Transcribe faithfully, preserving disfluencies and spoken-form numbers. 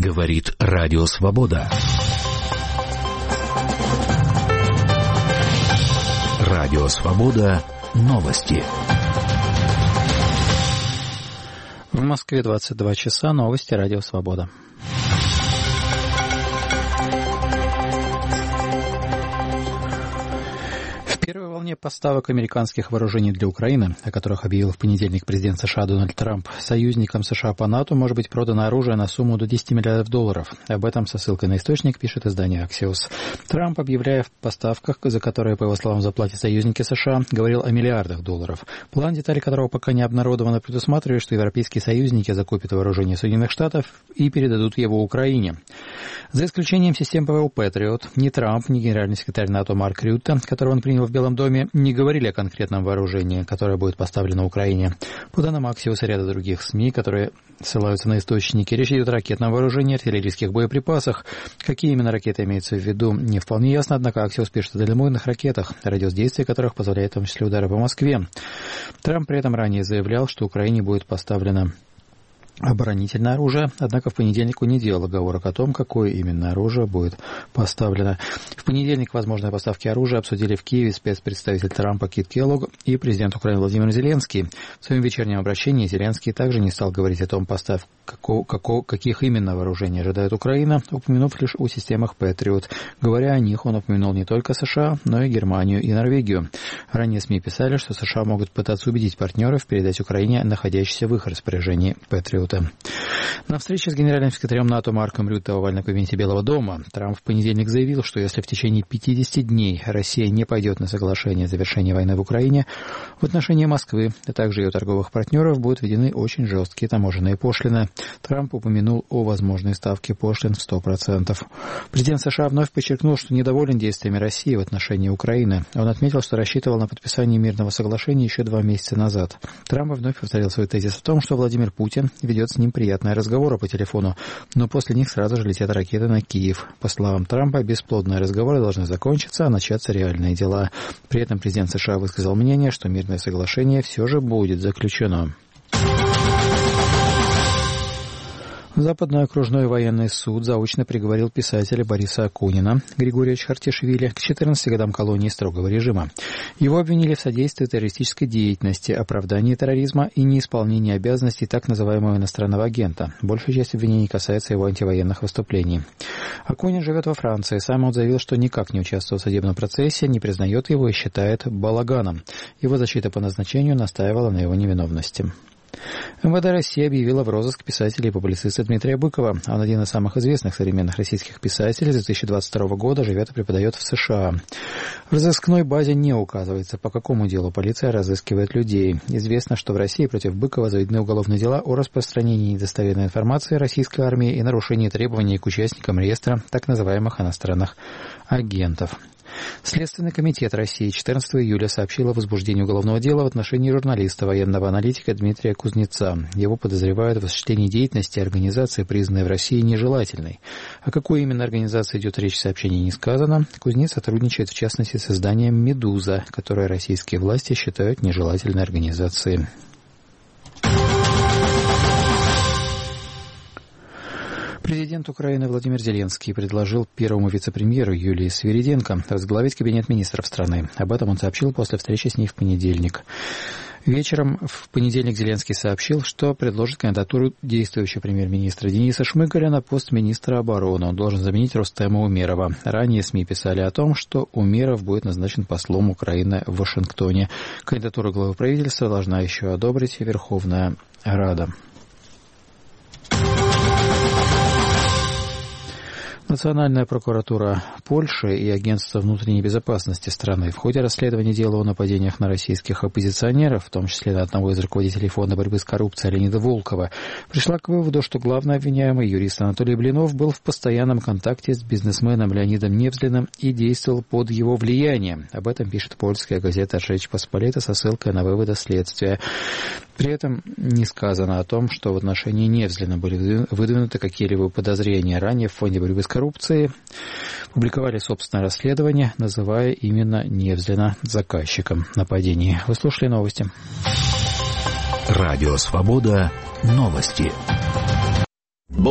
Говорит Радио Свобода. Радио Свобода. Новости. В Москве двадцать два часа. Новости Радио Свобода. В первой волне поставок американских вооружений для Украины, о которых объявил в понедельник президент США Дональд Трамп, союзникам США по НАТО может быть продано оружие на сумму до десяти миллиардов долларов. Об этом со ссылкой на источник пишет издание Axios. Трамп, объявляя в поставках, за которые, по его словам, заплатят союзники США, говорил о миллиардах долларов. План, детали которого пока не обнародованы, предусматривает, что европейские союзники закупят вооружение Соединенных Штатов и передадут его Украине. За исключением систем ПВО «Патриот», ни Трамп, ни генеральный секретарь НАТО Марк Рютте, которого он принял в Белом доме, не говорили о конкретном вооружении, которое будет поставлено Украине. По данным Axios и ряда других СМИ, которые ссылаются на источники, речь идет о ракетном вооружении, артиллерийских боеприпасах. Какие именно ракеты имеются в виду, не вполне ясно, однако Axios пишет о дальнобойных ракетах, радиус действия которых позволяет в том числе удары по Москве. Трамп при этом ранее заявлял, что Украине будет поставлено оборонительное оружие, однако в понедельник он не делал оговорок о том, какое именно оружие будет поставлено. В понедельник возможные поставки оружия обсудили в Киеве спецпредставитель Трампа Кит Келлог и президент Украины Владимир Зеленский. В своем вечернем обращении Зеленский также не стал говорить о том, поставь, како, како, каких именно вооружений ожидает Украина, упомянув лишь о системах Патриот. Говоря о них, он упомянул не только США, но и Германию и Норвегию. Ранее СМИ писали, что США могут пытаться убедить партнеров передать Украине находящиеся в их распоряжении Патриот. На встрече с генеральным секретарем НАТО Марком Рютте в овальном кабинете Белого дома Трамп в понедельник заявил, что если в течение пятидесяти дней Россия не пойдет на соглашение о завершении войны в Украине, в отношении Москвы, а также ее торговых партнеров будут введены очень жесткие таможенные пошлины. Трамп упомянул о возможной ставке пошлин в сто процентов. Президент США вновь подчеркнул, что недоволен действиями России в отношении Украины. Он отметил, что рассчитывал на подписание мирного соглашения еще два месяца назад. Трамп вновь повторил свой тезис в том, что Владимир Путин ведет с ним приятные разговоры по телефону, но после них сразу же летят ракеты на Киев. По словам Трампа, бесплодные разговоры должны закончиться, а начаться реальные дела. При этом президент США высказал мнение, что мирное соглашение все же будет заключено. Западный окружной военный суд заочно приговорил писателя Бориса Акунина Григория Чхартишвили к четырнадцати годам колонии строгого режима. Его обвинили в содействии террористической деятельности, оправдании терроризма и неисполнении обязанностей так называемого иностранного агента. Большая часть обвинений касается его антивоенных выступлений. Акунин живет во Франции. Сам он заявил, что никак не участвовал в судебном процессе, не признает его и считает балаганом. Его защита по назначению настаивала на его невиновности. МВД России объявила в розыск писателя и публициста Дмитрия Быкова. Он один из самых известных современных российских писателей. С две тысячи двадцать второго года живет и преподает в США. В разыскной базе не указывается, по какому делу полиция разыскивает людей. Известно, что в России против Быкова заведены уголовные дела о распространении недостоверной информации российской армии и нарушении требований к участникам реестра так называемых иностранных агентов. Следственный комитет России четырнадцатого июля сообщил о возбуждении уголовного дела в отношении журналиста, военного аналитика Дмитрия Кузнеца. Его подозревают в осуществлении деятельности организации, признанной в России нежелательной. О какой именно организации идет речь, в сообщении не сказано. Кузнец сотрудничает, в частности, с изданием «Медуза», которое российские власти считают нежелательной организацией. Президент Украины Владимир Зеленский предложил первому вице-премьеру Юлии Свириденко возглавить кабинет министров страны. Об этом он сообщил после встречи с ней в понедельник. Вечером в понедельник Зеленский сообщил, что предложит кандидатуру действующего премьер-министра Дениса Шмыгаля на пост министра обороны. Он должен заменить Рустема Умерова. Ранее СМИ писали о том, что Умеров будет назначен послом Украины в Вашингтоне. Кандидатуру главы правительства должна еще одобрить Верховная Рада. Национальная прокуратура Польши и Агентство внутренней безопасности страны в ходе расследования дела о нападениях на российских оппозиционеров, в том числе на одного из руководителей Фонда борьбы с коррупцией Леонида Волкова, пришла к выводу, что главный обвиняемый юрист Анатолий Блинов был в постоянном контакте с бизнесменом Леонидом Невзлиным и действовал под его влиянием. Об этом пишет польская газета «Rzecz Pospolita» со ссылкой на выводы следствия. При этом не сказано о том, что в отношении Невзлина были выдвинуты какие-либо подозрения. Ранее в Фонде борьбы с коррупцией публиковали собственное расследование, называя именно Невзлина заказчиком нападений. Вы слушали новости. Радио Свобода. Новости.